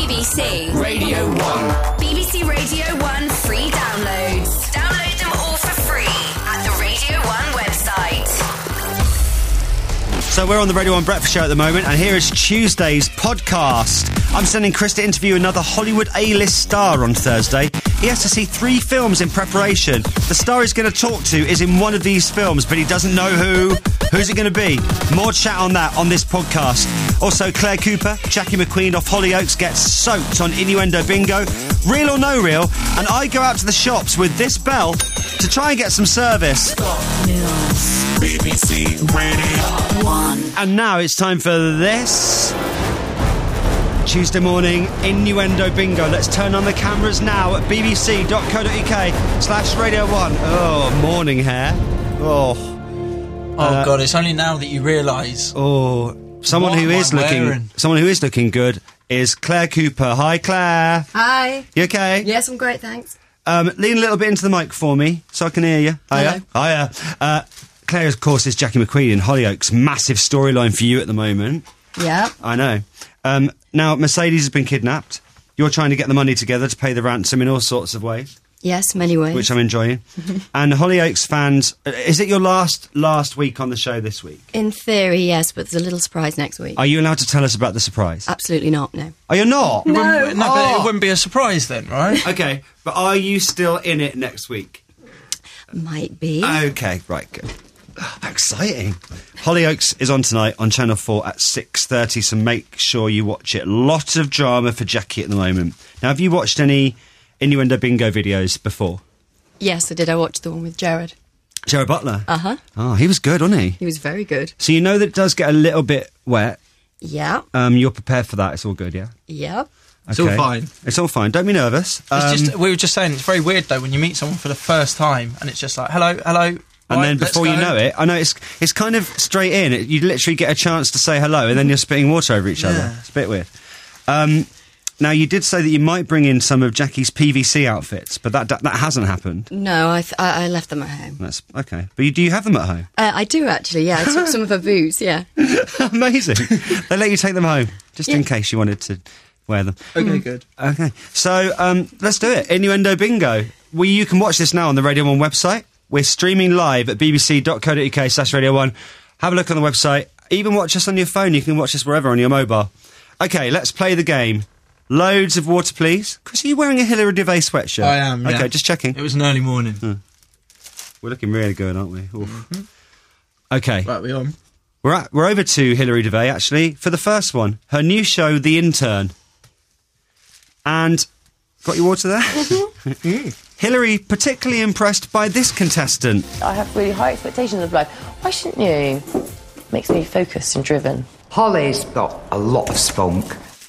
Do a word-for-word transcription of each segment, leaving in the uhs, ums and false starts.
B B C Radio one. B B C Radio one free downloads. Download them all for free at the Radio one website. So we're on the Radio one Breakfast Show at the moment, and here is Tuesday's podcast. I'm sending Chris to interview another Hollywood A-list star on Thursday. He has to see three films in preparation. The star he's going to talk to is in one of these films, but he doesn't know who. Who's it going to be? More chat on that on this podcast. Also, Claire Cooper, Jackie McQueen off Hollyoaks gets soaked on Innuendo Bingo. Real or no real? And I go out to the shops with this bell to try and get some service. B B C Radio one. And now it's time for this Tuesday morning Innuendo Bingo. Let's turn on the cameras now at bbc.co.uk slash radio one. Oh, morning hair. Oh. Oh, uh, God, it's only now that you realise. Oh, someone what who is I looking wearing? someone who is looking good is Claire Cooper. Hi, Claire. Hi. You okay? Yes, I'm great, thanks. Um, lean a little bit into the mic for me so I can hear you. Hiya. Hello. Hiya. Uh, Claire, of course, is Jackie McQueen in Hollyoaks. Massive storyline for you at the moment. Yeah. I know. Um, now, Mercedes has been kidnapped. You're trying to get the money together to pay the ransom in all sorts of ways, Yes, many ways. which I'm enjoying. And Hollyoaks fans, uh, is it your last last week on the show this week? In theory, yes, but there's a little surprise next week. Are you allowed to tell us about the surprise? Absolutely not, no. Are you not? No, no but Oh. it wouldn't be a surprise then, right? Okay, but are you still in it next week? Might be. Okay, right, good. How exciting. Hollyoaks is on tonight on Channel four at six thirty, so make sure you watch it. Lot of drama for Jackie at the moment. Now, have you watched any Innuendo Bingo videos before? Yes, I did. I watched the one with Jared. Jared Butler? Uh-huh. Oh, he was good, wasn't he? He was very good. So you know that it does get a little bit wet. Yeah. Um, you're prepared for that. It's all good, yeah? Yeah. It's all fine. It's all fine. Don't be nervous. It's Um, just, we were just saying, it's very weird, though, when you meet someone for the first time, and it's just like, hello, hello, And right, then let's before you go. know it, I know it's it's kind of straight in. It, you literally get a chance to say hello, and then you're spitting water over each other. Yeah. It's a bit weird. Um, now, you did say that you might bring in some of Jackie's P V C outfits, but that that, that hasn't happened. No, I, th- I I left them at home. That's okay. But you, do you have them at home? Uh, I do, actually, yeah. I took some of her boots, yeah. Amazing. They let you take them home, just in Yeah. case you wanted to wear them. Okay, good. Okay, so um, let's do it. Innuendo Bingo. Well, you can watch this now on the Radio one website. We're streaming live at bbc.co.uk slash Radio one. Have a look on the website. Even watch us on your phone. You can watch us wherever on your mobile. Okay, let's play the game. Loads of water, please. Chris, are you wearing a Hilary Devey sweatshirt? I am, yeah. Okay, just checking. It was an early morning. We're looking really good, aren't we? Oof. Okay, Right, we on? we're, at, we're over to Hilary Devey, actually, for the first one. Her new show, The Intern. And... Got your water there? Hilary, particularly impressed by this contestant. I have really high expectations of life. Why shouldn't you? Makes me focused and driven. Holly's got a lot of spunk.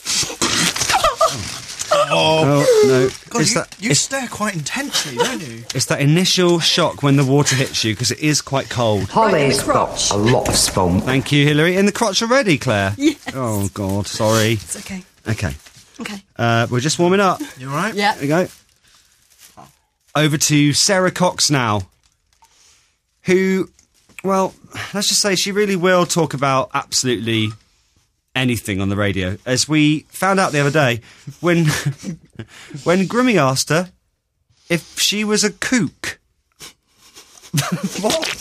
Oh, no. God, it's, you, that, you it's, stare quite intensely, don't you? it's that initial shock when the water hits you, because it is quite cold. Holly's got a lot of spunk. Thank you, Hilary. In the crotch already, Claire? Yes. Oh, God, sorry. It's okay. Okay. Okay. Uh, we're just warming up. You all right? Yeah. There we go. Over to Sarah Cox now, who, well, let's just say she really will talk about absolutely anything on the radio. As we found out the other day, when when Grimmy asked her if she was a kook. What?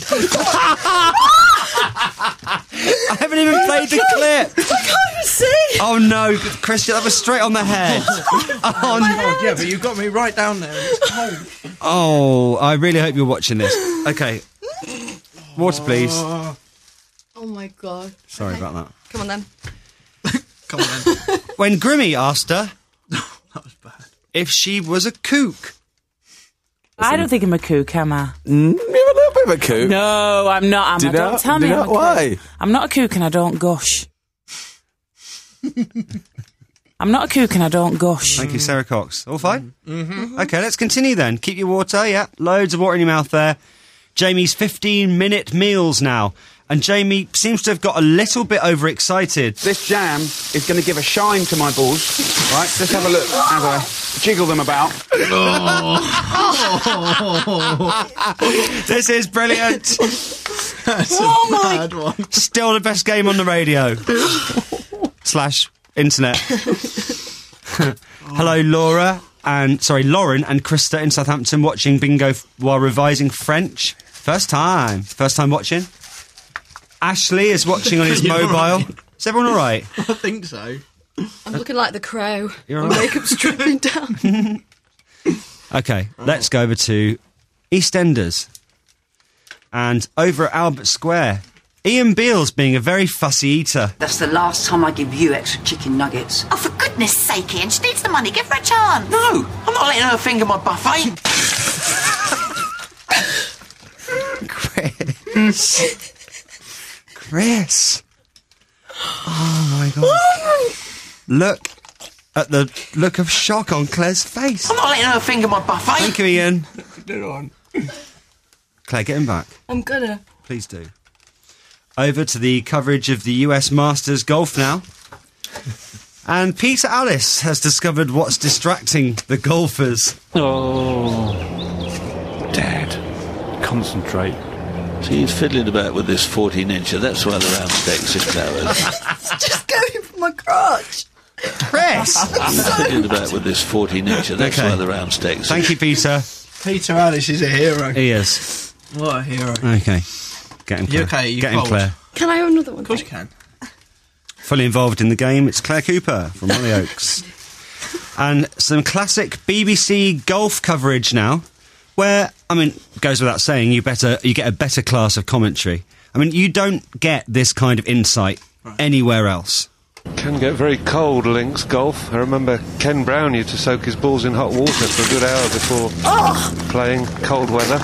I haven't even played the clip. I can't see! Oh no, Christian, that was straight on the head. Oh no. God, yeah, but you got me right down there. It's cold. Oh, I really hope you're watching this. Okay. Water, please. Oh my God. Sorry Okay. about that. Come on then. Come on, then. When Grimmy asked her That was bad. if she was a kook. I don't think I'm a kook, am I? Mm, you're a little bit of a kook. No, I'm not, am Do I? you Don't not? tell Do me you I'm not? a kook. Why? I'm not a kook and I don't gush. I'm not a kook and I don't gush. Thank you, Sarah Cox. All fine? Mm-hmm. Okay, let's continue then. Keep your water, yeah. Loads of water in your mouth there. Jamie's fifteen-minute meals now. And Jamie seems to have got a little bit overexcited. This jam is going to give a shine to my balls. Right, just have a look as I jiggle them about. This is brilliant. That's Oh a my- bad one. Still the best game on the radio. Slash internet. Hello, Laura. And, sorry, Lauren and Krista in Southampton watching bingo f- while revising French. First time. First time watching. Ashley is watching on his You're mobile. right. Is everyone all right? I think so. I'm looking like the Crow. You're My all right. makeup's dripping down. Okay, let's go over to EastEnders. And over at Albert Square, Ian Beale's being a very fussy eater. That's the last time I give you extra chicken nuggets. Oh, for goodness sake, Ian, she needs the money. Give her a chance. No, I'm not letting her finger my buffet. Chris. Chris. Oh, my God. Look at the look of shock on Claire's face. I'm not letting her finger my buffet. Thank you, Ian. Get on. Claire, get him back. I'm gonna. Please do. Over to the coverage of the U S Masters Golf now. And Peter Allis has discovered what's distracting the golfers. Oh, Dad, concentrate. See, he's fiddling about with this fourteen incher. That's why the round stake six hours. It's just going for my crotch. Chris! He's fiddling about with this fourteen incher. That's Okay. why the round stake six. Thank you, Peter. Peter Alice is a hero. He is. What a hero. Okay. Get him, Claire. You okay? You Get him, cold? Claire. Can I have another one? Of course you can. Fully involved in the game, it's Claire Cooper from Hollyoaks. And some classic B B C golf coverage now, where, I mean, goes without saying, you better you get a better class of commentary. I mean, you don't get this kind of insight right. anywhere else. Can get very cold, links golf. I remember Ken Brown used to soak his balls in hot water for a good hour before oh! playing cold weather.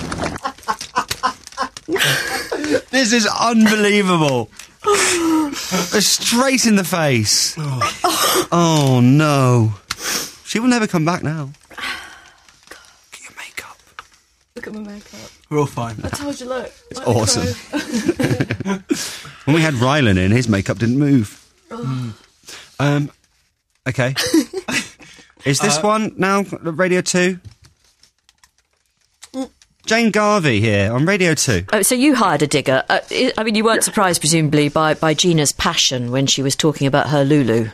This is unbelievable. Straight in the face. Oh. Oh, no. She will never come back now. Get your makeup. Look at my makeup. We're all fine. I told you, look. It's awesome. When we had Rylan in, his makeup didn't move. Oh. Um, okay. Is this uh, one now Radio two? Jane Garvey here on Radio two. Oh, so you hired a digger. Uh, I mean, you weren't surprised, presumably, by, by Gina's passion when she was talking about her Lulu.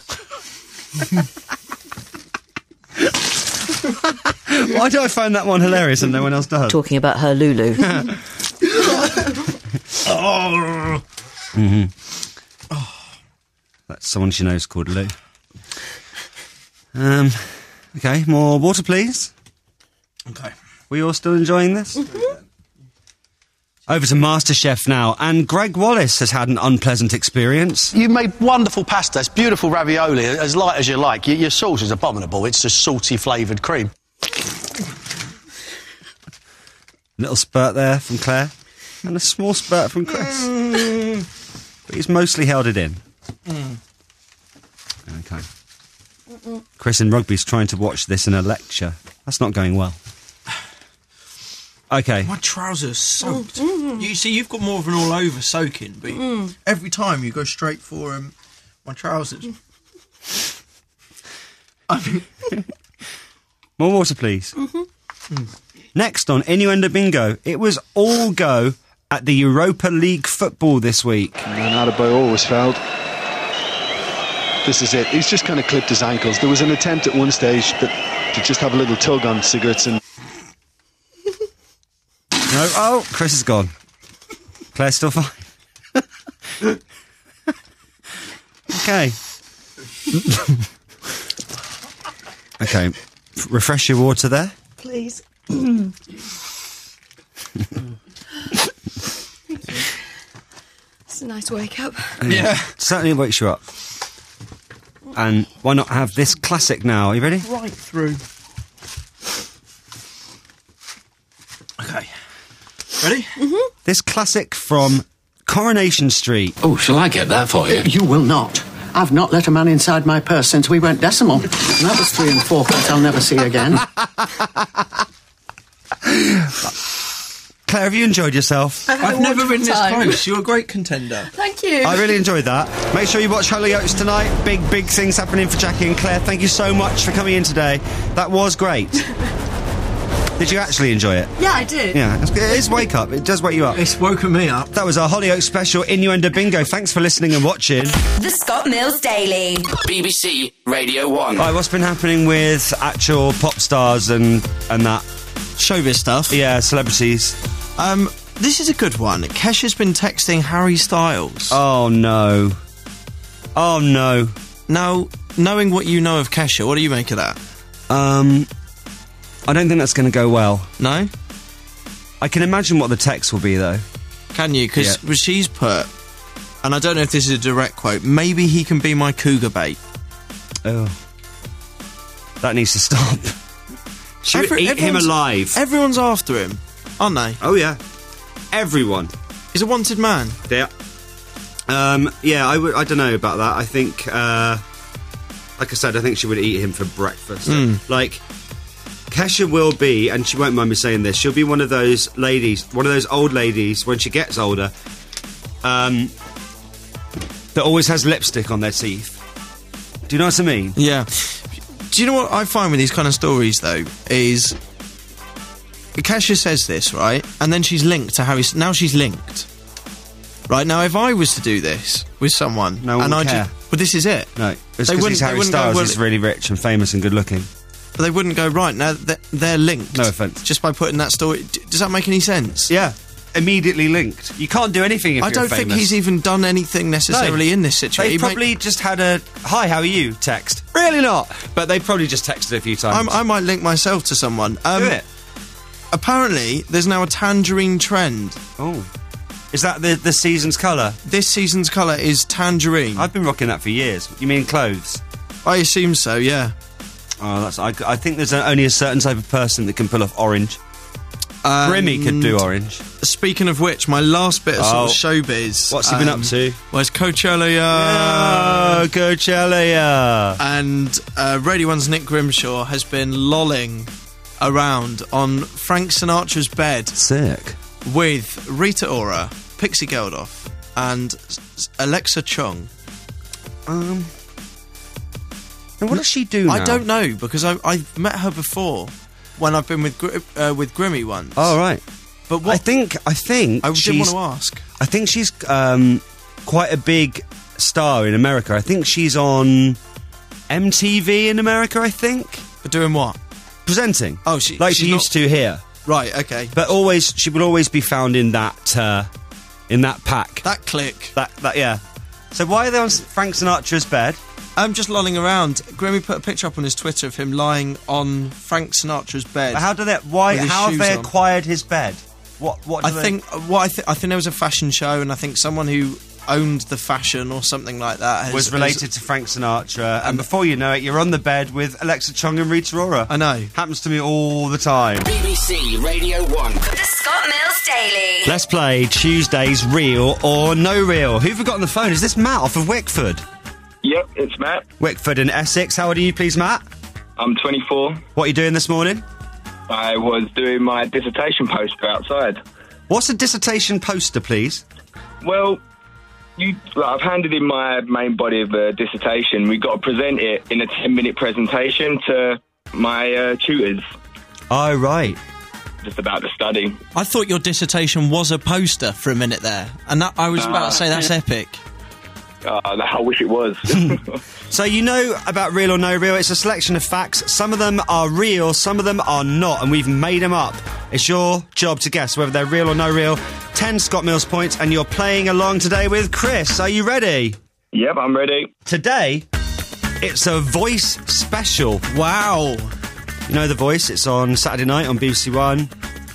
Why do I find that one hilarious and no one else does? Talking about her Lulu. Oh. Mm-hmm. Oh. That's someone she knows called Lou. Um, okay, more water, please. Okay. We all still enjoying this? Mm-hmm. Over to MasterChef now, and Greg Wallace has had an unpleasant experience. You've made wonderful pasta. It's beautiful ravioli, as light as you like. Your, your sauce is abominable. It's just salty flavoured cream. Little spurt there from Claire, and a small spurt from Chris. Mm. But he's mostly held it in. Mm. Okay. Mm-mm. Chris in rugby's trying to watch this in a lecture. That's not going well. Okay. My trousers soaked. Mm. You see, you've got more of an all-over soaking, but Mm. every time you go straight for um, my trousers. I mean, more water, please. Mm-hmm. Mm. Next on Innuendo Bingo, it was all go at the Europa League football this week. And Adebayor was fouled. This is it. He's just kind of clipped his ankles. There was an attempt at one stage that, to just have a little tug on Sigurdsson. No, oh, Chris is gone. Claire's still fine. Okay. Okay, refresh your water there. Please. It's a nice wake up. Yeah. Certainly wakes you up. And why not have this classic now? Are you ready? Right through. Okay. Ready? Mm-hmm. This classic from Coronation Street. Oh, shall I get that for you? You will not. I've not let a man inside my purse since we went decimal. And that was three and four pence I'll never see again. Claire, have you enjoyed yourself? I've never been this close. You're a great contender. Thank you. I really enjoyed that. Make sure you watch Hollyoaks tonight. Big, big things happening for Jackie and Claire. Thank you so much for coming in today. That was great. Did you actually enjoy it? Yeah, I did. Yeah, it's, it is wake up. It does wake you up. It's woken me up. That was our Hollyoaks special Innuendo Bingo. Thanks for listening and watching. The Scott Mills Daily. B B C Radio one. All right, what's been happening with actual pop stars and and that? Showbiz stuff. Yeah, celebrities. Um, this is a good one. Kesha's been texting Harry Styles. Oh, no. Oh, no. Now, knowing what you know of Kesha, what do you make of that? Um... I don't think that's going to go well. No? I can imagine what the text will be, though. Can you? Because Yeah. she's put, and I don't know if this is a direct quote, maybe he can be my cougar bait. Oh. That needs to stop. Should Every- we eat him everyone's- alive? Everyone's after him, aren't they? Oh, yeah. Everyone. He's a wanted man. Yeah. Um, yeah, I, w- I don't know about that. I think, uh, like I said, I think she would eat him for breakfast. Mm. Like... Kesha will be, and she won't mind me saying this, she'll be one of those ladies, one of those old ladies, when she gets older, um, that always has lipstick on their teeth. Do you know what I mean? Yeah. Do you know what I find with these kind of stories, though, is... Kesha says this, right? And then she's linked to Harry... Now she's linked. Right, now if I was to do this with someone... No one and would I care. Just, but this is it. No, it's They because wouldn't- he's they Harry wouldn't go, Styles, well, he's really rich and famous and good looking. But they wouldn't go, right, now they're, they're linked. No offence. Just by putting that story... D- does that make any sense? Yeah. Immediately linked. You can't do anything if I you're don't famous. think he's even done anything necessarily No. in this situation. They He probably might- just had a, hi, how are you, text. Really not. But they probably just texted a few times. I'm, I might link myself to someone. Um, do it. Apparently, there's now a tangerine trend. Oh. Is that the, the season's colour? This season's colour is tangerine. I've been rocking that for years. You mean clothes? I assume so, yeah. Oh, that's. I, I think there's a, only a certain type of person that can pull off orange. Um, Grimmy could do orange. Speaking of which, my last bit of Oh. sort of showbiz. What's he been um, up to? Was Coachella, yeah. Oh, Coachella, yeah. And uh, Radio one's Nick Grimshaw has been lolling around on Frank Sinatra's bed. Sick. With Rita Ora, Pixie Geldof, and S- Alexa Chung. Um. And what does she do now? I don't know, because I, I've met her before when I've been with Gr- uh, with Grimmy once. Oh, right. But what? I think. I think. I didn't she's, want to ask. I think she's um, quite a big star in America. I think she's on M T V in America, I think. But doing what? Presenting. Oh, she like she she's used to here. Right, okay. But always, she will always be found in that, uh, in that pack. That clique. That, that, yeah. So why are they on Frank Sinatra's bed? I'm just lolling around. Grimmy put a picture up on his Twitter of him lying on Frank Sinatra's bed. But how do they? Why? with his How have shoes they on. acquired his bed? What? What? Do I they- think what I, th- I think there was a fashion show, and I think someone who owned the fashion or something like that has, was related to Frank Sinatra, and before you know it, you're on the bed with Alexa Chung and Rita Ora. I know. Happens to me all the time. B B C Radio one. The Scott Mills Daily. Let's play Tuesday's Real or No Real. Who've we got on the phone? Is this Matt off of Wickford? Yep, it's Matt. Wickford in Essex. How old are you, please, Matt? I'm twenty-four. What are you doing this morning? I was doing my dissertation poster outside. What's a dissertation poster, please? Well, you, like, I've handed in my main body of the dissertation. We've got to present it in a ten-minute presentation to my uh, tutors. Oh, right. Just about the study. I thought your dissertation was a poster for a minute there, and that, I was about Ah. to say that's epic. Uh, I wish it was. So you know about Real or No Real. It's a selection of facts. Some of them are real, some of them are not, and we've made them up. It's your job to guess whether they're real or no real. Ten Scott Mills points, and you're playing along today with Chris. Are you ready? Yep, I'm ready. Today, it's a Voice special. Wow. You know The Voice? It's on Saturday night on B B C One.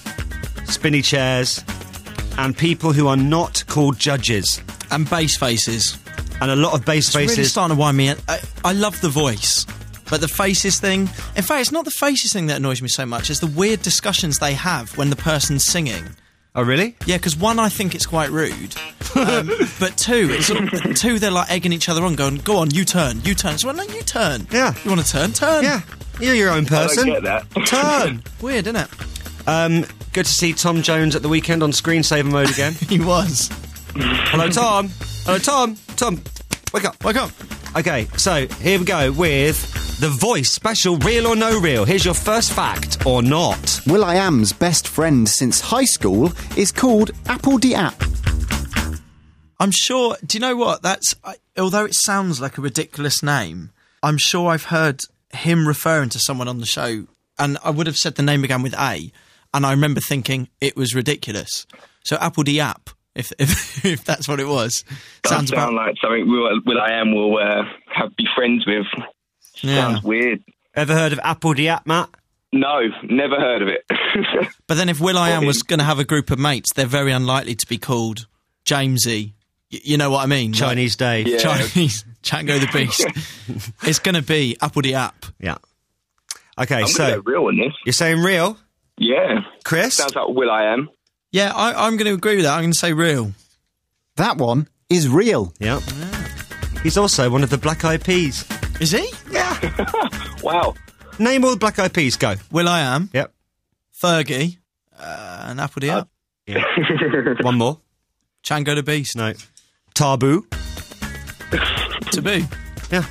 Spinny chairs. And people who are not called judges. And bass faces. And a lot of bass It's faces. really starting to wind me in. I, I love the voice, but the faces thing... In fact, it's not the faces thing that annoys me so much, it's the weird discussions they have when the person's singing. Oh, really? Yeah, because one, I think it's quite rude. Um, but two, it's sort of, two, they're like egging each other on, going, go on, you turn, you turn. So, well, no, you turn. Yeah. You want to turn? Turn. Yeah. You're your own person. I don't get that. Turn. Weird, isn't it? Um, good to see Tom Jones at the weekend on screensaver mode again. He was. Hello, Tom. Hello, Tom. Tom, wake up. Wake up. Okay, so here we go with The Voice special, Real or No Real. Here's your first fact or not. will.i.am's best friend since high school is called Apple the App. I'm sure. Do you know what? That's I, although it sounds like a ridiculous name, I'm sure I've heard him referring to someone on the show, and I would have said the name began with A, and I remember thinking it was ridiculous. So Apple the App, if if, if that's what it was, Does sounds sound about like something Will, Will I Am will uh, have be friends with. Yeah. Sounds weird. Ever heard of Apple the App, Matt? No, never heard of it. But then if will.i.am was going to have a group of mates, they're very unlikely to be called Jamesy. Y- you know what I mean? Chinese Dave. Yeah. Chinese Django the Beast. It's going to be Apple the App. Yeah. Okay, I'm so gonna go real on this. you're saying real? Yeah. Chris? Sounds like Will I Am. Yeah, I, I'm going to agree with that. I'm going to say real. That one is real. Yeah. He's also one of the Black Eyed Peas. Is he? Yeah. Wow. Name all the Black Eyed Peas, go. will.i.am, Yep. Fergie, uh, and Apple the App. Yeah. One more. Django the Beast. No. Taboo. Taboo. Yeah.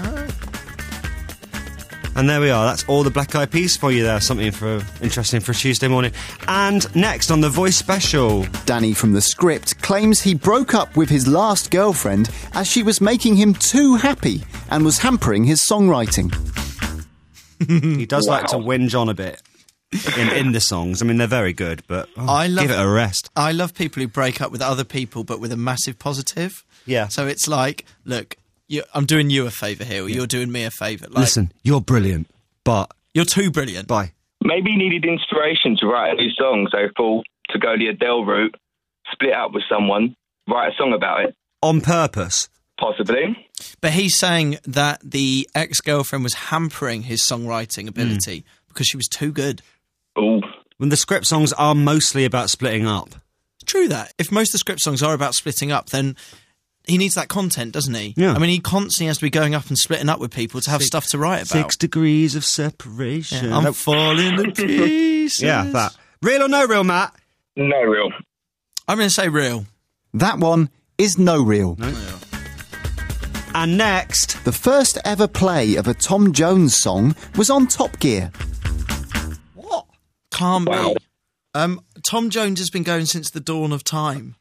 And there we are. That's all the Black Eyed Peas for you there. Something for interesting for a Tuesday morning. And next on The Voice special. Danny from The Script claims he broke up with his last girlfriend as she was making him too happy and was hampering his songwriting. He does Wow. like to whinge on a bit in, in the songs. I mean, they're very good, but oh, I love, give it a rest. I love people who break up with other people but with a massive positive. Yeah. So it's like, look, you, I'm doing you a favour here, or you're doing me a favour. Like, Listen, you're brilliant, but... You're too brilliant. Bye. Maybe he needed inspiration to write a new song, so thought to go the Adele route, split up with someone, write a song about it. On purpose? Possibly. But he's saying that the ex-girlfriend was hampering his songwriting ability because she was too good. Ooh. When the Script songs are mostly about splitting up. True that. If most of the Script songs are about splitting up, then he needs that content, doesn't he? Yeah. I mean, he constantly has to be going up and splitting up with people to have Six- stuff to write about. Six degrees of separation. Yeah, I'm falling to pieces. Yeah, that. Real or no real, Matt? No real. I'm going to say real. That one is no real. No. And next... The first ever play of a Tom Jones song was on Top Gear. What? Can't Wow. be. Um, Tom Jones has been going since the dawn of time.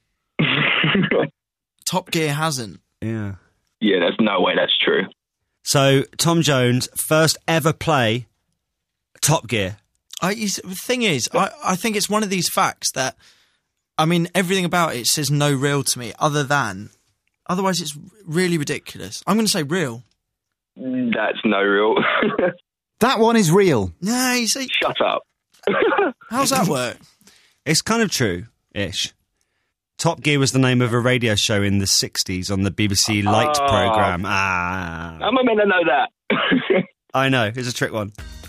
Top Gear hasn't. Yeah. Yeah, there's no way that's true. So, Tom Jones, first ever play Top Gear. I, he's- the thing is, I, I think it's one of these facts that, I mean, everything about it says no real to me, other than, otherwise it's really ridiculous. I'm going to say real. That's no real. That one is real. No, you see, Shut up. how's that work? It's kind of true-ish. Top Gear was the name of a radio show in the sixties on the B B C Light Oh. programme. Ah. How am I meant to know that? I know, it's a trick one.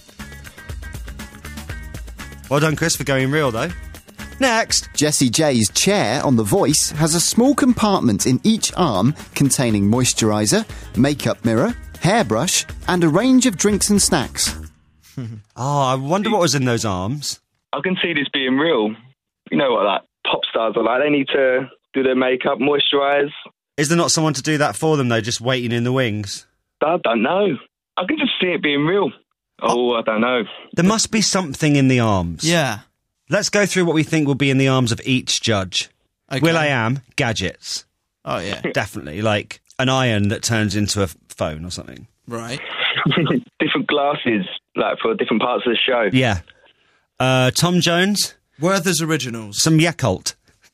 Well done, Chris, for going real, though. Next. Jessie J's chair on The Voice has a small compartment in each arm containing moisturiser, makeup mirror, hairbrush, and a range of drinks and snacks. Oh, I wonder what was in those arms. I can see this being real. You know what, like, pop stars are like. They need to do their makeup, moisturise. Is there not someone to do that for them, though, just waiting in the wings? I don't know. I can just see it being real. Oh, I don't know. There must be something in the arms. Yeah. Let's go through what we think will be in the arms of each judge. Okay. will.i.am, gadgets. Oh, yeah. Definitely. Like an iron that turns into a phone or something. Right. Different glasses, like, for different parts of the show. Yeah. Uh, Tom Jones, Werther's Originals. some Yakult.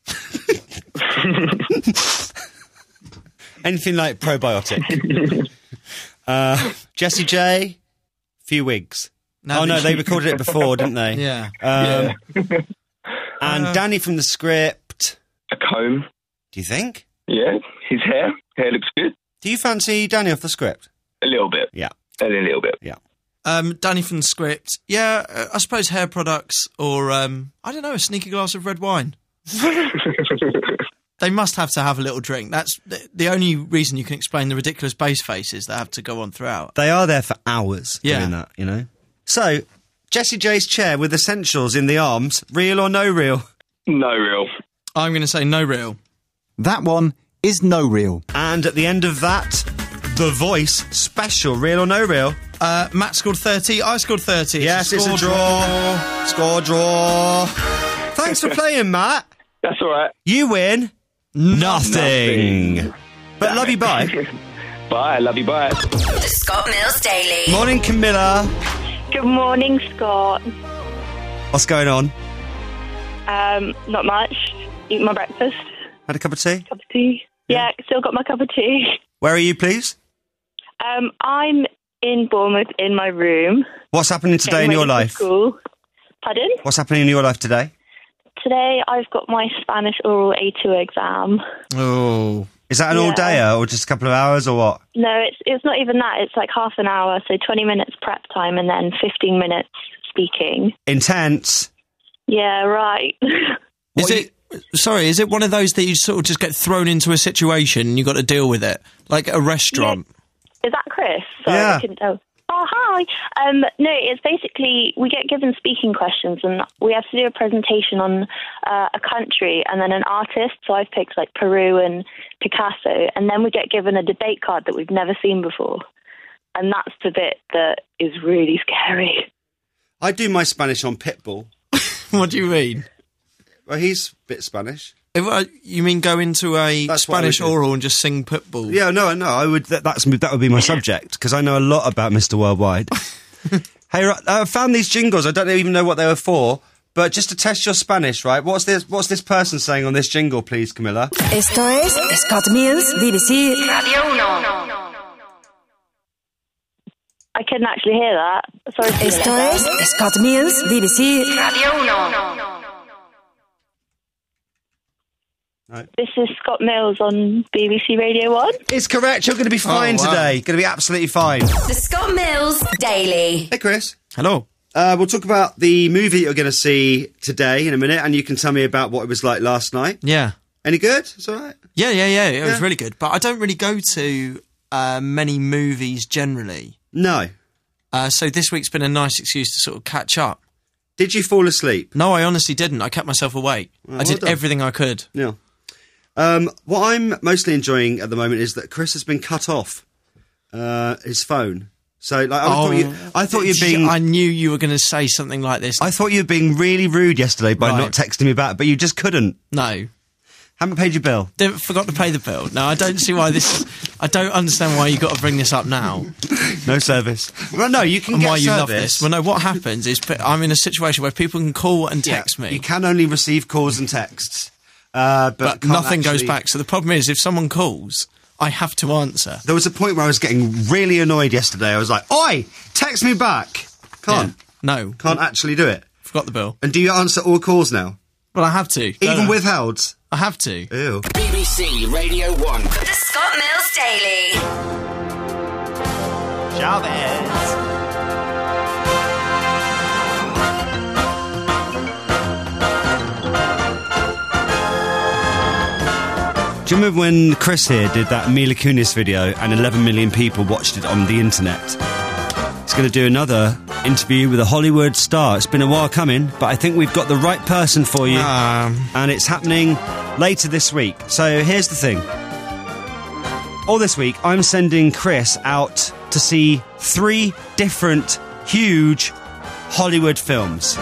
Anything like probiotic. uh, Jessie J, few wigs. Now oh, no, that they you- recorded it before, didn't they? Yeah. Um, And Uh, Danny from The Script. A comb. Do you think? Yeah. His hair. Hair looks good. Do you fancy Danny off The Script? A little bit. Yeah. A little bit. Yeah. Um, Danny from The Script. Yeah, uh, I suppose hair products or, um, I don't know, a sneaky glass of red wine. They must have to have a little drink. That's the, the only reason you can explain the ridiculous bass faces that have to go on throughout. They are there for hours Yeah. doing that, you know? So, Jessie J's chair with essentials in the arms, real or no real? No real. I'm going to say no real. That one is no real. And at the end of that, The Voice special, real or no real? Uh, Matt scored thirty, I scored thirty. Yes, it's a, it's a score draw. Score draw. Thanks for playing, Matt. That's all right. You win nothing. Nothing. But love you, bye. Bye, love you, bye. The Scott Mills Daily. Morning, Camilla. Good morning, Scott. What's going on? Um, not much. Eat my breakfast. Had a cup of tea? Cup of tea. Yeah, still got my cup of tea. Where are you, please? Um, I'm in Bournemouth in my room. What's happening today getting in your ready life? for School. Pardon? What's happening in your life today? Today I've got my Spanish oral A two exam. Oh. Is that an Yeah. all-dayer or just a couple of hours or what? No, it's it's not even that. It's like half an hour, so twenty minutes prep time and then fifteen minutes speaking. Intense. Yeah, right. Is it? Sorry, is it one of those that you sort of just get thrown into a situation and you got to deal with it, like a restaurant? Is that Chris? Sorry, Yeah. I couldn't tell. Oh, hi. Um, no, it's basically we get given speaking questions and we have to do a presentation on uh, a country and then an artist. So I've picked like Peru and Picasso, and then we get given a debate card that we've never seen before. And that's the bit that is really scary. I do my Spanish on Pitbull. What do you mean? Well, he's a bit Spanish. If, uh, you mean go into a That's what I Spanish would do. oral and just sing Pitbull? Yeah, no, no, I would. That, that's that would be my subject because I know a lot about Mister Worldwide. Hey, right, I found these jingles. I don't even know what they were for, but just to test your Spanish, right? What's this? What's this person saying on this jingle, please, Camilla? Esto es Scott Mills, B B C. Radio Uno. I couldn't actually hear that. Sorry. for Esto that. es Scott Mills, B B C. Radio Uno. This is Scott Mills on B B C Radio one. It's correct. You're going to be fine Oh, wow. today. Going to be absolutely fine. The Scott Mills Daily. Hey, Chris. Hello. Uh, we'll talk about the movie you're going to see today in a minute, and you can tell me about what it was like last night. Yeah. Any good? It's all right. Yeah, yeah, yeah. It was Yeah. really good. But I don't really go to uh, many movies generally. No. Uh, so this week's been a nice excuse to sort of catch up. Did you fall asleep? No, I honestly didn't. I kept myself awake. Oh, I well did done. everything I could. Yeah. Um, what I'm mostly enjoying at the moment is that Chris has been cut off uh, his phone. So, like, I thought you, I thought you'd been. I knew you were going to say something like this. I thought you were being really rude yesterday by Right. not texting me back, but you just couldn't. No. Haven't paid your bill. Didn't, forgot to pay the bill. No, I don't see why this. I don't understand why you got to bring this up now. No service. Well, no, you can and get why you service. love this. Well, no, what happens is p- I'm in a situation where people can call and text Yeah, me. You can only receive calls and texts, uh, but, but can't nothing goes actually- back. So the problem is, if someone calls, I have to answer. There was a point where I was getting really annoyed yesterday. I was like, "Oi, text me back." Can't. No. Can't actually do it. Forgot the bill. And do you answer all calls now? Well, I have to. Even No. withheld? I have to. Ew. B B C Radio one. The Scott Mills Daily. Chavez. Do you remember when Chris here did that Mila Kunis video and eleven million people watched it on the internet? He's going to do another interview with a Hollywood star. It's been a while coming, but I think we've got the right person for you. Um. And it's happening later this week. So here's the thing. All this week, I'm sending Chris out to see three different huge Hollywood films.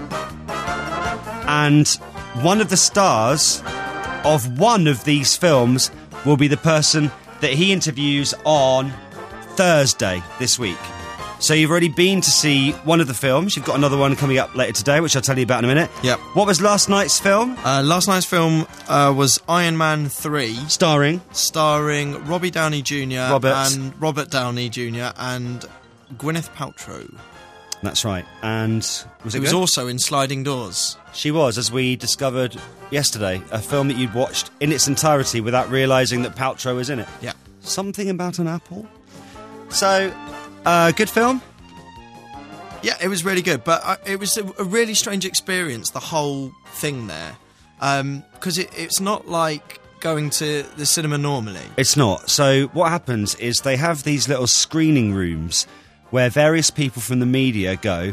And one of the stars of one of these films will be the person that he interviews on Thursday this week. So you've already been to see one of the films. You've got another one coming up later today, which I'll tell you about in a minute. Yep. What was last night's film? Uh, last night's film uh, was Iron Man three. Starring? Starring Robbie Downey Junior Robert. and Robert Downey Junior and Gwyneth Paltrow. That's right. And was it Who was good? also in Sliding Doors. She was, as we discovered yesterday, a film that you'd watched in its entirety without realising that Paltrow was in it. Yeah. Something about an apple. So, uh, good film? Yeah, it was really good, but uh, it was a, a really strange experience, the whole thing there. Because it, it's not like going to the cinema normally. It's not. So what happens is they have these little screening rooms where various people from the media go,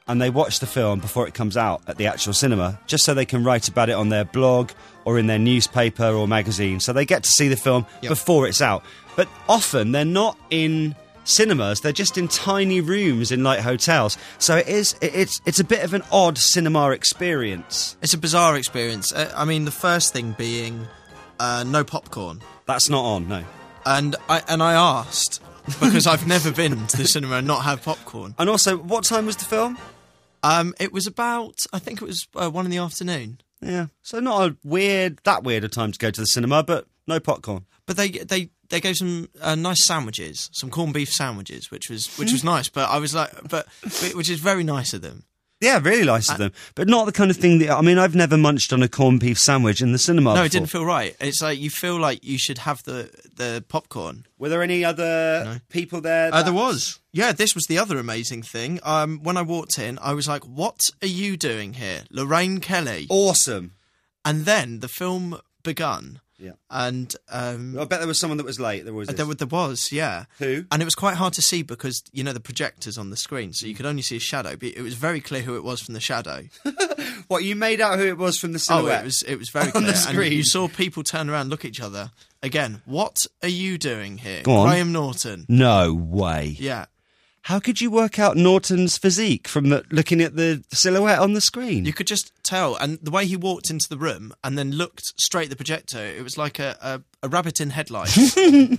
and they watch the film before it comes out at the actual cinema, just so they can write about it on their blog or in their newspaper or magazine. So they get to see the film Yep. before it's out. But often they're not in cinemas, they're just in tiny rooms in like hotels. So it is it, it's it's a bit of an odd cinema experience. It's a bizarre experience. Uh, I mean, the first thing being uh, no popcorn. That's not on, no. And I and I asked because I've never been to the cinema and not had popcorn. And also, what time was the film? Um, it was about, I think it was uh, one in the afternoon. Yeah, so not a weird, that weird a time to go to the cinema, but no popcorn. But they they they gave some uh, nice sandwiches, some corned beef sandwiches, which was which was nice. But I was like, but which is very nice of them. Yeah, really nice of them, but not the kind of thing that, I mean, I've never munched on a corned beef sandwich in the cinema No, before. it didn't feel right. It's like you feel like you should have the the popcorn. Were there any other people there? Uh, that- there was. Yeah, this was the other amazing thing. Um, when I walked in, I was like, "What are you doing here, Lorraine Kelly?" Awesome. And then the film begun. Yeah. And um, I bet there was someone that was late. There was. there, wa- there was, yeah. Who? And it was quite hard to see because you know the projector's on the screen, so you could only see a shadow. But it was very clear who it was from the shadow. What, you made out who it was from the Oh, silhouette? it was it was very on clear. the screen. And you saw people turn around, look at each other. Again, what are you doing here, Go on. Graham Norton? No way. Yeah. How could you work out Norton's physique from the, looking at the silhouette on the screen? You could just tell, and the way he walked into the room and then looked straight at the projector, it was like a, a, a rabbit in headlights.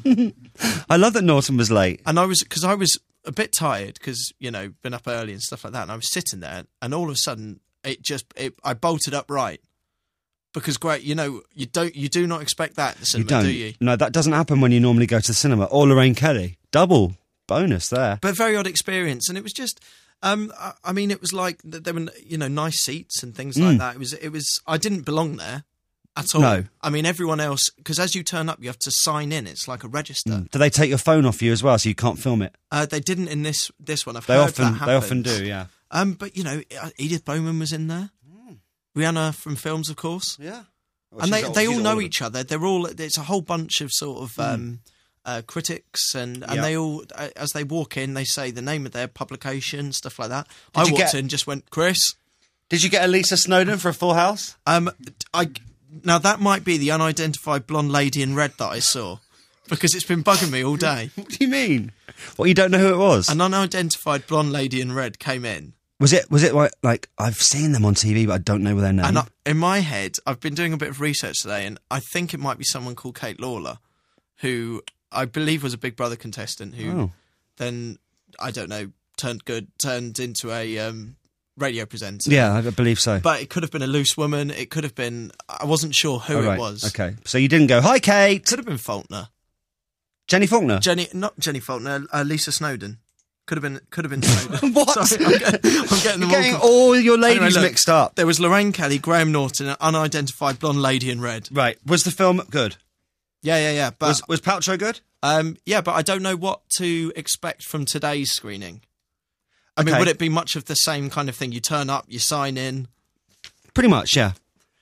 I love that Norton was late. And I was, because I was a bit tired, because, you know, been up early and stuff like that, and I was sitting there, and all of a sudden, it just, it, I bolted upright. Because, great, you know, you don't, you do not expect that at the cinema, you don't. do you? No, that doesn't happen when you normally go to the cinema. Or Lorraine Kelly. Double bonus there. But very odd experience, and it was just, um, I, I mean, it was like th- there were, you know, nice seats and things like Mm. that. It was, it was. I didn't belong there at all. No. I mean, everyone else, because as you turn up, you have to sign in. It's like a register. Do they take your phone off you as well so you can't film it? Uh, they didn't in this this one. I've They heard often, that they happens. often do, yeah. Um, but you know, Edith Bowman was in there. Rihanna from films, of course. Yeah. Well, and she's they all- they she's all all know of them. each other. They're all. It's a whole bunch of sort of. Um, Uh, critics and, and Yeah. they all, uh, as they walk in, they say the name of their publication, stuff like that. Did I you walked get- in, just went, Chris. Did you get a Lisa Snowdon for a Full House? Um, I now that might be the unidentified blonde lady in red that I saw, because it's been bugging me all day. What do you mean? What, you don't know who it was? An unidentified blonde lady in red came in, Was it? Was it like, like I've seen them on T V, but I don't know their name? and I, in my head, I've been doing a bit of research today, and I think it might be someone called Kate Lawler, who I believe was a Big Brother contestant who Oh. then, I don't know, turned good, turned into a um, radio presenter. Yeah, I believe so. But it could have been a loose woman. It could have been. I wasn't sure who Oh, right. it was. Okay, so you didn't go, hi, Kate. Could have been Faulkner. Jenny Faulkner? Jenny, not Jenny Faulkner. Uh, Lisa Snowdon. Could have been. Could have been Snowden. What? Sorry, I'm getting, I'm getting them You're getting all, all your ladies Anyway, look, mixed up. There was Lorraine Kelly, Graham Norton, an unidentified blonde lady in red. Right. Was the film good? Yeah, yeah, yeah. But Was, was Paltrow good? um, yeah, but I don't know what to expect from today's screening. I mean, Okay. would it be much of the same kind of thing? You turn up, you sign in. Pretty much, yeah.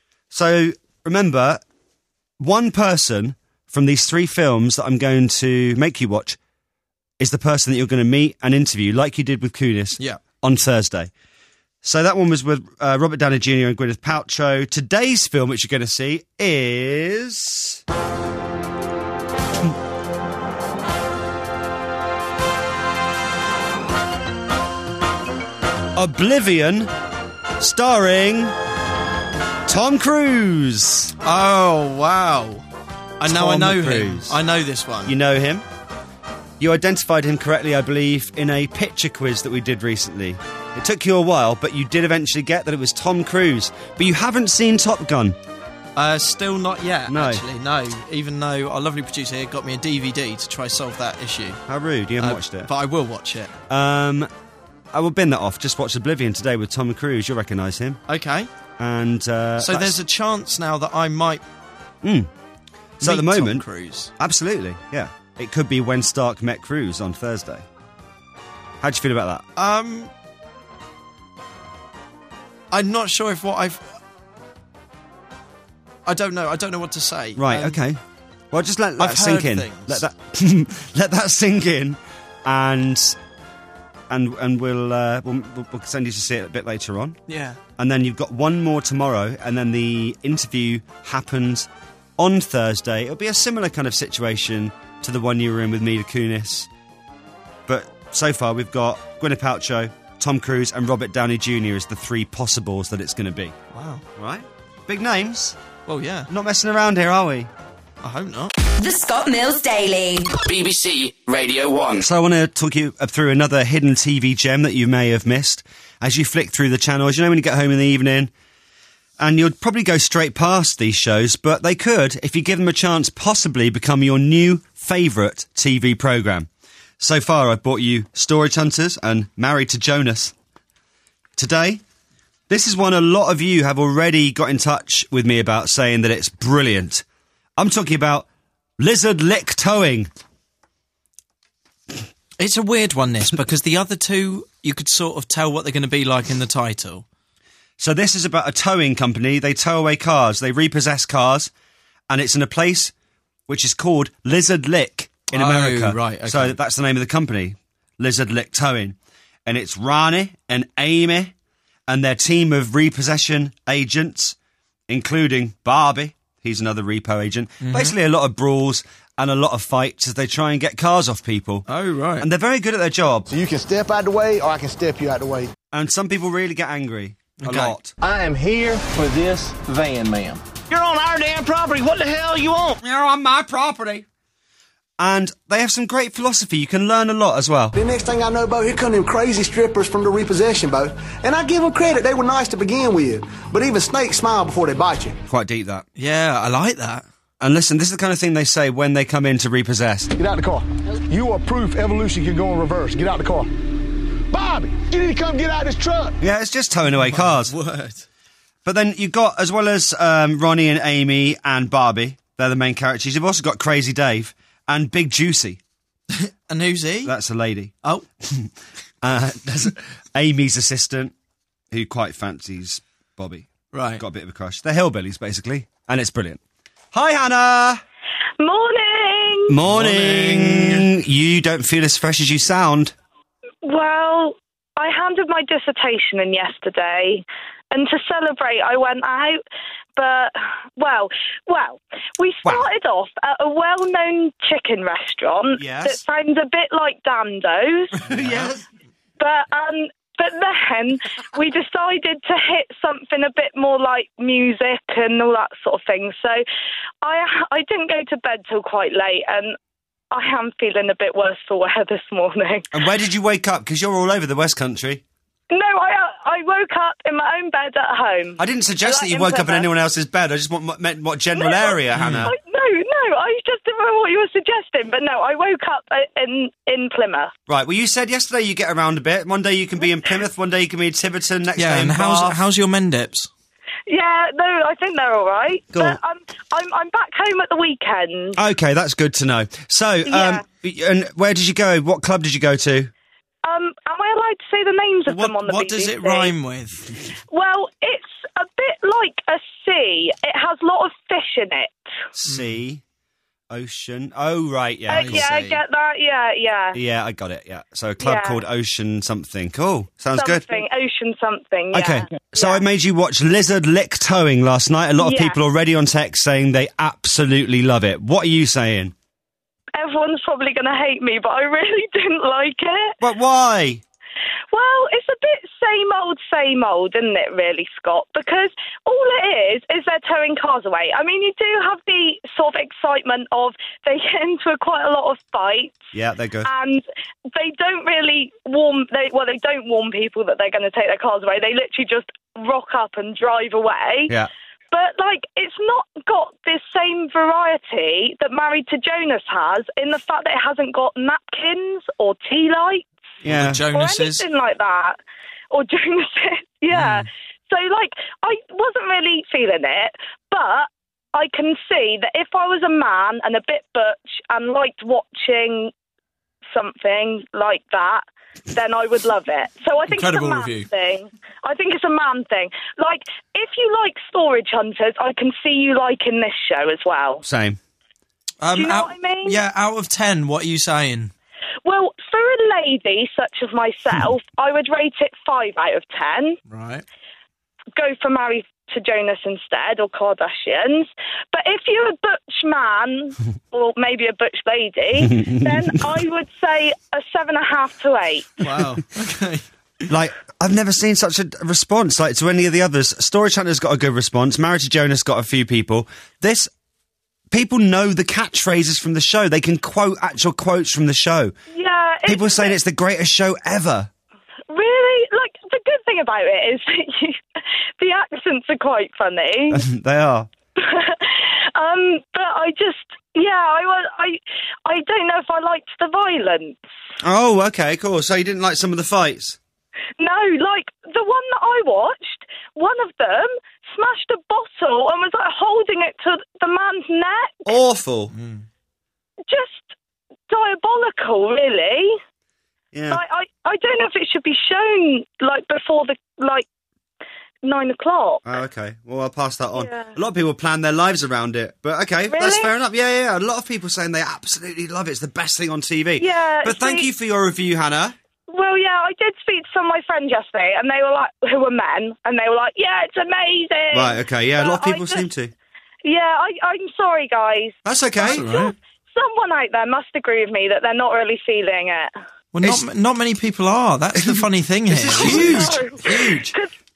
So remember, one person from these three films that I'm going to make you watch is the person that you're going to meet and interview, like you did with Kunis, Yeah. on Thursday. So that one was with uh, Robert Downey Junior and Gwyneth Paltrow. Today's film, which you're going to see, is Oblivion, starring Tom Cruise. Oh wow! And now I Tom know Cruise. him. I know this one. You know him? You identified him correctly, I believe, in a picture quiz that we did recently. It took you a while, but you did eventually get that it was Tom Cruise. But you haven't seen Top Gun. Uh, still not yet, No. actually, no. Even though our lovely producer here got me a D V D to try solve that issue. How rude, you haven't Uh, watched it. But I will watch it. Um, I will bin that off. Just watch Oblivion today with Tom Cruise. You'll recognise him. Okay. And uh, So there's a chance now that I might Mm. So at the meet Tom moment, Cruise. absolutely, yeah. It could be when Stark met Cruise on Thursday. How do you feel about that? Um, I'm not sure if what I've... I don't know. I don't know what to say. Right, Um, okay. Well, just let that I've sink heard in. things. Let that let that sink in, and and and we'll, uh, we'll we'll send you to see it a bit later on. Yeah. And then you've got one more tomorrow, and then the interview happens on Thursday. It'll be a similar kind of situation to the one you were in with Mila Kunis. But so far, we've got Gwyneth Paltrow, Tom Cruise, and Robert Downey Junior as the three possibles that it's going to be. Wow. Right? Big names. Well, yeah. Not messing around here, are we? I hope not. The Scott Mills Daily. B B C Radio one. So I want to talk you through another hidden T V gem that you may have missed as you flick through the channels. You know when you get home in the evening, and you'll probably go straight past these shows, but they could, if you give them a chance, possibly become your new favourite T V programme. So far, I've brought you Storage Hunters and Married to Jonas. Today, this is one a lot of you have already got in touch with me about, saying that it's brilliant. I'm talking about Lizard Lick Towing. It's a weird one, this, because the other two, you could sort of tell what they're going to be like in the title. So this is about a towing company. They tow away cars. They repossess cars. And it's in a place which is called Lizard Lick in Oh, America. right, okay. So that's the name of the company, Lizard Lick Towing. And it's Ronnie and Amy and their team of repossession agents, including Barbie. He's another repo agent. Mhm. Basically a lot of brawls and a lot of fights as they try and get cars off people. Oh, right. And they're very good at their job. So you can step out the way, or I can step you out the way. And some people really get angry. A Okay. lot. I am here for this van, ma'am. You're on our damn property. What the hell you want? You're on my property. And they have some great philosophy. You can learn a lot as well. The next thing I know, Bo, here come them crazy strippers from the repossession, Bo. And I give them credit. They were nice to begin with. But even snakes smile before they bite you. Quite deep, that. Yeah, I like that. And listen, this is the kind of thing they say when they come in to repossess. Get out the car. You are proof evolution can go in reverse. Get out the car. Bobby, you need to come get out of this truck. Yeah, it's just towing away cars. Word. But then you've got, as well as um, Ronnie and Amy and Barbie, they're the main characters, you've also got Crazy Dave and Big Juicy. And who's he? That's a lady. Oh. uh, there's Amy's assistant, who quite fancies Bobby. Right. Got a bit of a crush. They're hillbillies, basically. And it's brilliant. Hi, Hannah! Morning! Morning! You don't feel as fresh as you sound. Well, I handed my dissertation in yesterday, and to celebrate, I went out. But, well, well, we started off at a well-known chicken restaurant Yes. that sounds a bit like Dando's. Yes. But, um... But then we decided to hit something a bit more like music and all that sort of thing. So I I didn't go to bed till quite late, and I am feeling a bit worse for wear this morning. And where did you wake up? Because you're all over the West Country. No, I I woke up in my own bed at home. I didn't suggest Like that you in woke up in Plymouth. anyone else's bed. I just want, meant what general No, area, Hannah. I, no, no, I just didn't know what you were suggesting. But no, I woke up uh, in in Plymouth. Right, well, you said yesterday you get around a bit. One day you can be in Plymouth, one day you can be in Tiverton, next Yeah, day in and how's Bath. how's your Mendips? Yeah, no, I think they're all right. Cool. But um, I'm I'm back home at the weekend. Okay, that's good to know. So, Yeah. um, and where did you go? What club did you go to? Um, am I allowed to say the names of What, them on the what B B C? does it rhyme with? Well, it's a bit like a sea. It has a lot of fish in it. Sea, ocean. Oh, right, yeah. Uh, I yeah, I see. get that. Yeah, yeah. Yeah, I got it, yeah. So a club Yeah. called Ocean something. Cool. Sounds something, ocean something. good. Yeah. Okay, so I made you watch Lizard Lick Towing last night. A lot of Yeah. people already on text saying they absolutely love it. What are you saying? Everyone's probably going to hate me, but I really didn't like it. But why? Well, it's a bit same old, same old, isn't it, really, Scott? Because all it is, is they're towing cars away. I mean, you do have the sort of excitement of they get into quite a lot of fights. Yeah, they're good. And they don't really warn, they, well, they don't warn people that they're going to take their cars away. They literally just rock up and drive away. Yeah. But, like, it's not got this same variety that Married to Jonas has in the fact that it hasn't got napkins or tea lights. Yeah. Or anything like that. Or Jonases, yeah. Mm. So, like, I wasn't really feeling it, but I can see that if I was a man and a bit butch and liked watching something like that, then I would love it. So I think Incredible it's a man review. thing. I think it's a man thing. Like, if you like Storage Hunters, I can see you liking this show as well. Same. Um, Do you know out, what I mean? Yeah, out of ten, what are you saying? Well, for a lady such as myself, I would rate it five out of ten. Right. Go for Marry to Jonas instead, or Kardashians. But if you're a butch man, or maybe a butch lady, then I would say a seven and a half to eight. Wow. Okay. Like, I've never seen such a response, like, to any of the others. Storage Hunter's got a good response. Married to Jonas got a few people. This, people know the catchphrases from the show. They can quote actual quotes from the show. Yeah. People are saying it's the greatest show ever. Really? Like, the good thing about it is that you, the accents are quite funny. They are. um, but I just, yeah, I, wa- I, I don't know if I liked the violence. Oh, okay, cool. So you didn't like some of the fights? No, like, the one that I watched, one of them smashed a bottle and was, like, holding it to the man's neck. Awful. Just diabolical, really. Yeah. Like, I, I don't know if it should be shown, like, before the, like, nine o'clock. Oh, okay. Well, I'll pass that on. Yeah. A lot of people plan their lives around it. But, okay, Really? that's fair enough. Yeah, yeah, yeah. A lot of people saying they absolutely love it. It's the best thing on T V. Yeah. But thank see- you for your review, Hannah. Well, yeah, I did speak to some of my friends yesterday, and they were like, who were men, and they were like, yeah, it's amazing. Right, okay, yeah, a lot of But I people just- seem to. Yeah, I, I'm sorry, guys. That's okay. Some- Someone out there must agree with me that they're not really feeling it. Well, not, not many people are. That's the funny thing here. Huge. Huge.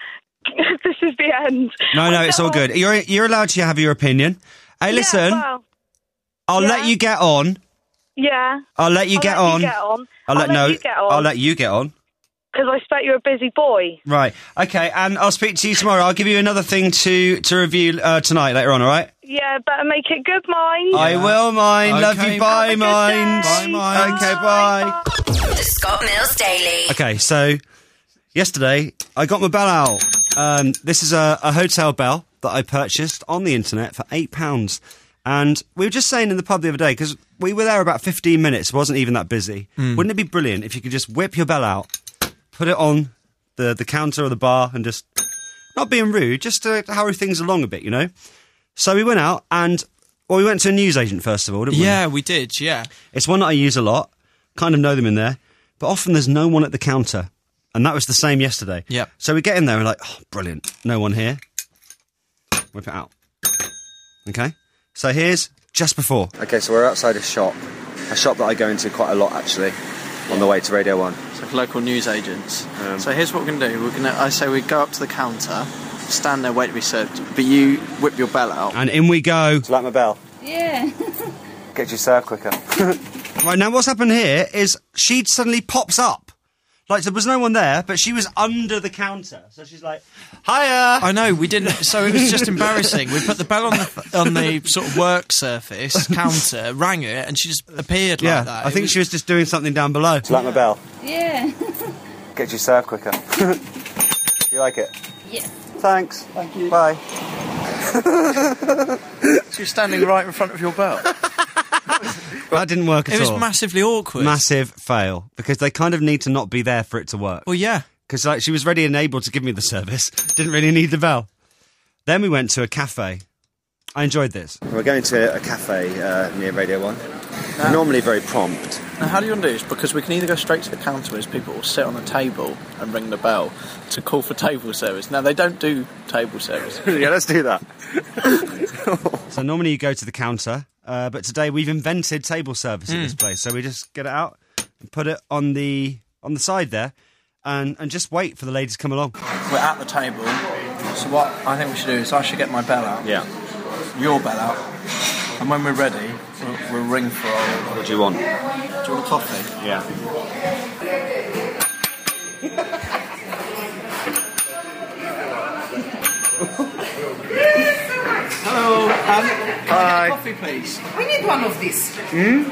This is the end. No, no, it's all good. You're you're allowed to have your opinion. Hey, listen, Yeah, well, I'll yeah. let you get on. yeah. I'll let you I'll get let on. You get on. I'll let, no. you get on. I'll let you get on. Because I expect you're a busy boy. Right. Okay, and I'll speak to you tomorrow. I'll give you another thing to to review uh, tonight later on. All right. Yeah, better make it good, mind. I will, mind. Love Okay. you. Bye, Have a good mind. day. Bye, mind. Okay, bye. The Scott Mills Daily. Okay, so yesterday I got my bell out. Um, this is a, a hotel bell that I purchased on the internet for eight pounds. And we were just saying in the pub the other day, because we were there about fifteen minutes, it wasn't even that busy. Mm. Wouldn't it be brilliant if you could just whip your bell out, put it on the, the counter or the bar, and just, not being rude, just to hurry things along a bit, you know? So we went out and, well, we went to a newsagent first of all, didn't we? Yeah, we did, yeah. It's one that I use a lot, kind of know them in there, but often there's no one at the counter. And that was the same yesterday. Yep. So we get in there and we're like, oh, brilliant, no one here. Whip it out. Okay? So here's just before. Okay, so we're outside a shop. A shop that I go into quite a lot, actually, on the way to Radio one. It's like local news agents. Um, so here's what we're going to do. We're going to, I say we go up to the counter, stand there, wait to be served, but you whip your bell out. And in we go. Do you like my bell? Yeah. Get you served quicker. Right, now what's happened here is she suddenly pops up. Like, there was no one there, but she was under the counter. So she's like, hiya! I know, we didn't, so it was just embarrassing. We put the bell on the on the sort of work surface, counter, rang it, and she just appeared Yeah, like that. I It think was- she was just doing something down below. Do you like my bell? Yeah. Get you served quicker. You like it? Yes. Thanks. Thank you. Bye. She was standing right in front of your bell. That didn't work at It was all. massively awkward. Massive fail. Because they kind of need to not be there for it to work. Well, yeah. Because like, she was ready and able to give me the service. Didn't really need the bell. Then we went to a cafe. I enjoyed this. We're going to a cafe uh, near Radio one. Now- Normally very prompt. Now, how do you want to do this? Because we can either go straight to the counter, as people will sit on a table and ring the bell to call for table service. Now, they don't do table service. Yeah, let's do that. So normally you go to the counter, uh, but today we've invented table service at Mm. this place. So we just get it out and put it on the on the side there, and, and just wait for the lady to come along. We're at the table, so what I think we should do is I should get my bell out. Yeah. Your bell out. And when we're ready, we'll, we'll ring for our... What do you want? Do you want a coffee? Yeah. Hello. Um, can I Hi. get a coffee, please? We need one of these. Hmm?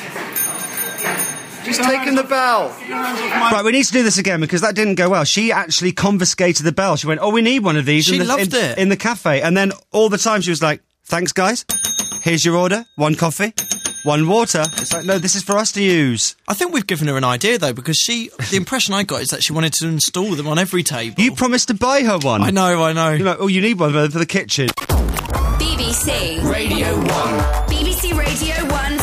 Just taking the bell. Right, we need to do this again because that didn't go well. She actually confiscated the bell. She went, oh, we need one of these. She in the, loved in, it. in the cafe. And then all the time she was like, thanks, guys. Here's your order. One coffee. One water. It's like, no, this is for us to use. I think we've given her an idea, though, because she... The impression I got is that she wanted to install them on every table. You promised to buy her one. I know, I know. You're like, oh, you need one for for the kitchen. B B C Radio one. B B C Radio one